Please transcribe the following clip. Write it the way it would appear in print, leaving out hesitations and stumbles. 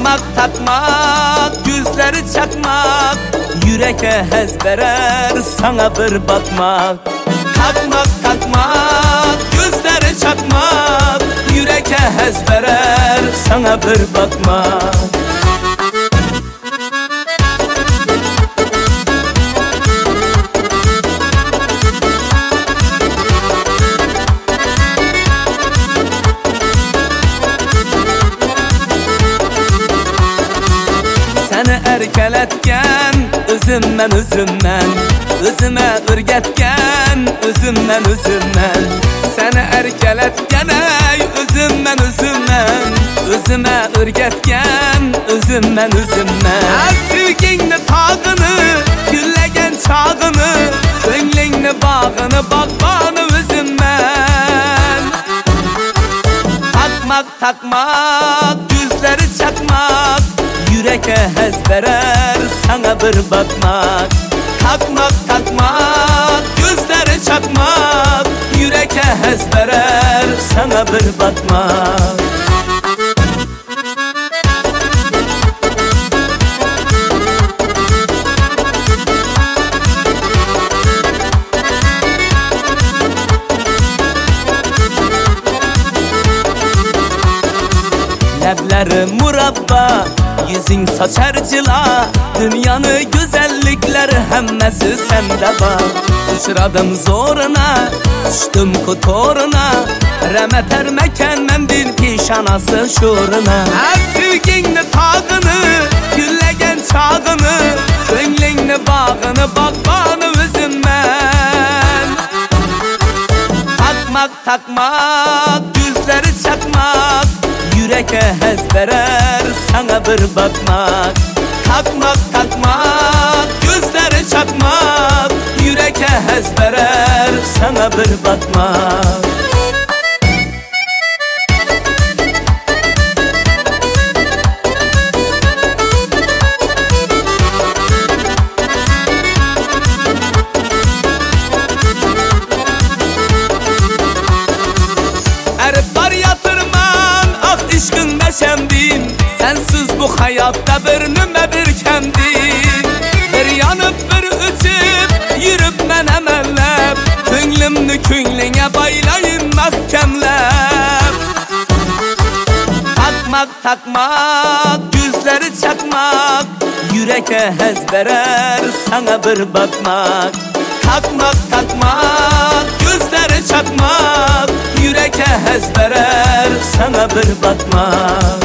Takmak takmak, gözleri çakmak, yüreke hez verer sana bir bakmak. Takmak takmak, gözleri çakmak, yüreke hez verer sana bir bakmak. Seni erkeletken özümmen özümmen, özüme ürgetken özümmen özümmen. Seni erkeletken ey özümmen özümmen, özüme ürgetken özümmen özümmen. Sevginni tağını, güllegen çağını, önlüğünü bağını, bakmanı özümmen. Takmak takmak, gözleri çakmak, yüreke hez verer sana bir bakmak. Takmak takmak, gözleri çakmak, yüreke hez verer sana bir bakmak. Lebleri murabba, yüzün saçarcıla, dünyanı güzellikler hemmesi sende var. Uçradım zoruna, düştüm kutoruna, remet ermeken mendil pişanası şuuruna. Sevginni tağını, güllegen çağını, önlüğünü bağını, bakmanı özümmen. Takmak takmak, gözleri çakmak, yüreke hez verer sana bir bakmak. Takmak takmak, gözleri çakmak, yüreke hez verer sana bir bakmak. Eriplar yatırman, ah işkın neşemdin, sensiz bu hayatta bir nüme bir kendim. Bir yanıp bir uçup, yürüp men emellep, künlümnü künlüğe baylayın mahkemlep. Takmak takmak, gözleri çakmak, yüreke hez verer sana bir bakmak. Takmak takmak, gözleri çakmak, yüreke hez verer sana bir bakmak.